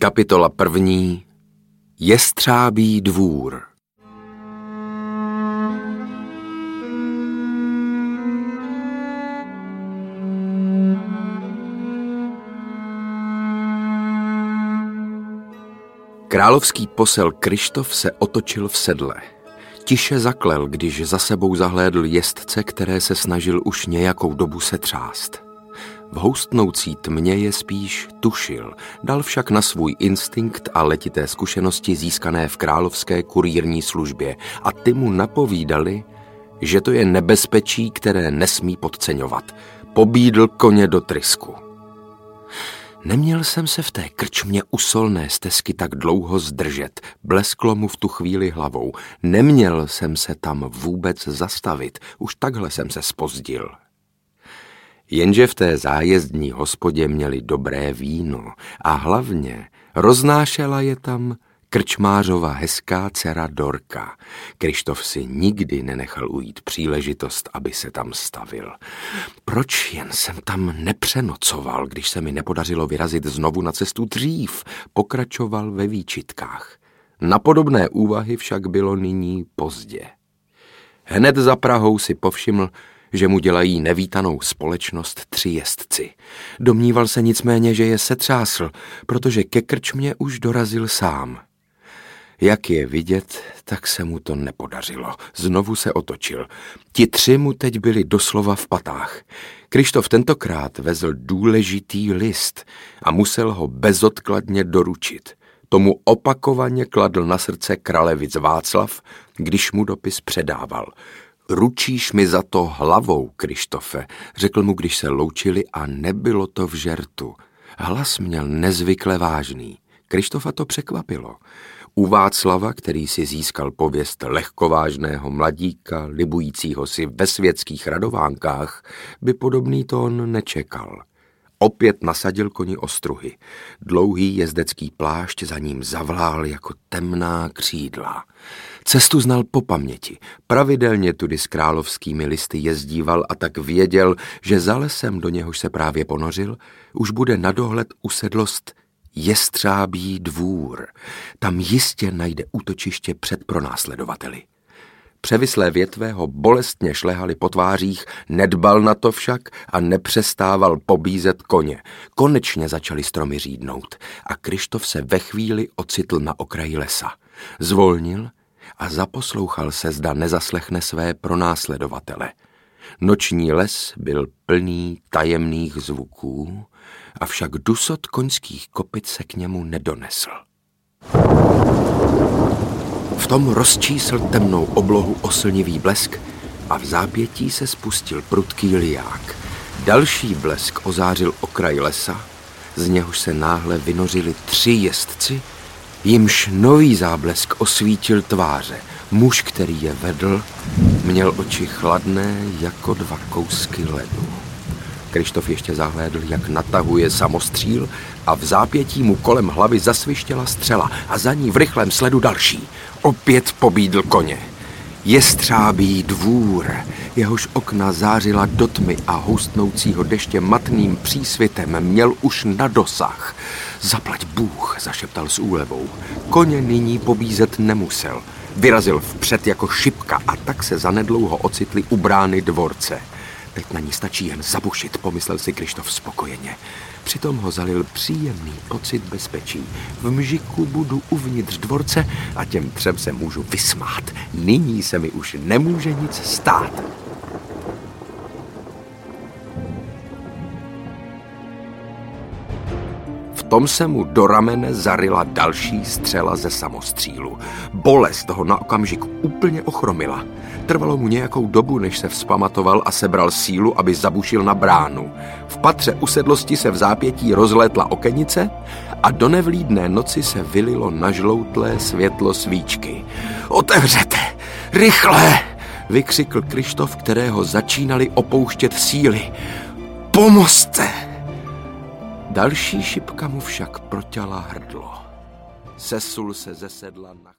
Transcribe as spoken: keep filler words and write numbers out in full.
Kapitola první. Jestřábí dvůr. Královský posel Kryštof se otočil v sedle. Tiše zaklel, když za sebou zahlédl jezdce, které se snažil už nějakou dobu setřást. V houstnoucí tmě je spíš tušil, dal však na svůj instinkt a letité zkušenosti získané v královské kurýrní službě a ty mu napovídali, že to je nebezpečí, které nesmí podceňovat. Pobídl koně do trysku. Neměl jsem se v té krčmě u solné stezky tak dlouho zdržet, blesklo mu v tu chvíli hlavou. Neměl jsem se tam vůbec zastavit, už takhle jsem se zpozdil. Jenže v té zájezdní hospodě měli dobré víno a hlavně roznášela je tam krčmářova hezká dcera Dorka. Kryštof si nikdy nenechal ujít příležitost, aby se tam stavil. Proč jen jsem tam nepřenocoval, když se mi nepodařilo vyrazit znovu na cestu dřív, pokračoval ve výčitkách. Na podobné úvahy však bylo nyní pozdě. Hned za Prahou si povšiml, že mu dělají nevítanou společnost tři jezdci. Domníval se nicméně, že je setřásl, protože ke krčmě už dorazil sám. Jak je vidět, tak se mu to nepodařilo. Znovu se otočil. Ti tři mu teď byli doslova v patách. Kryštof tentokrát vezl důležitý list a musel ho bezodkladně doručit. Tomu opakovaně kladl na srdce kralevic Václav, když mu dopis předával. Ručíš mi za to hlavou, Kryštofe, řekl mu, když se loučili, a nebylo to v žertu. Hlas měl nezvykle vážný. Kryštofa to překvapilo. U Václava, který si získal pověst lehkovážného mladíka, libujícího si ve světských radovánkách, by podobný tón nečekal. Opět nasadil koni ostruhy. Dlouhý jezdecký plášť za ním zavlál jako temná křídla. Cestu znal po paměti. Pravidelně tudy s královskými listy jezdíval a tak věděl, že za lesem, do něhož se právě ponořil, už bude na dohled usedlost Jestřábí dvůr. Tam jistě najde útočiště před pronásledovateli. Převislé větve ho bolestně šlehaly po tvářích, nedbal na to však a nepřestával pobízet koně. Konečně začaly stromy řídnout a Kryštof se ve chvíli ocitl na okraji lesa. Zvolnil a zaposlouchal se, zda nezaslechne své pronásledovatele. Noční les byl plný tajemných zvuků, avšak dusot koňských kopyt se k němu nedonesl. V tom rozčísl temnou oblohu oslnivý blesk a v zápětí se spustil prudký liják. Další blesk ozářil okraj lesa, z něhož se náhle vynořili tři jezdci, jimž nový záblesk osvítil tváře. Muž, který je vedl, měl oči chladné jako dva kousky ledu. Kryštof ještě zahlédl, jak natahuje samostříl a v zápětí mu kolem hlavy zasvištěla střela a za ní v rychlém sledu další. Opět pobídl koně. Jestřábí dvůr, jehož okna zářila do tmy a houstnoucího deště matným přísvitem, měl už na dosah. Zaplať Bůh, zašeptal s úlevou. Koně nyní pobízet nemusel. Vyrazil vpřed jako šipka a tak se zanedlouho ocitli u brány dvorce. Teď na ní stačí jen zabušit, pomyslel si Kryštof spokojeně. Přitom ho zalil příjemný pocit bezpečí. V mžiku budu uvnitř dvorce a těm třem se můžu vysmát. Nyní se mi už nemůže nic stát. V tom se mu do ramene zaryla další střela ze samostřílu. Bolest ho na okamžik úplně ochromila. Trvalo mu nějakou dobu, než se vzpamatoval a sebral sílu, aby zabušil na bránu. V patře usedlosti se v zápětí rozlétla okenice a do nevlídné noci se vylilo na žloutlé světlo svíčky. Otevřete! Rychle! Vykřikl Kryštof, kterého začínali opouštět síly. Pomozte! Další šipka mu však proťala hrdlo. Sesul se ze sedla na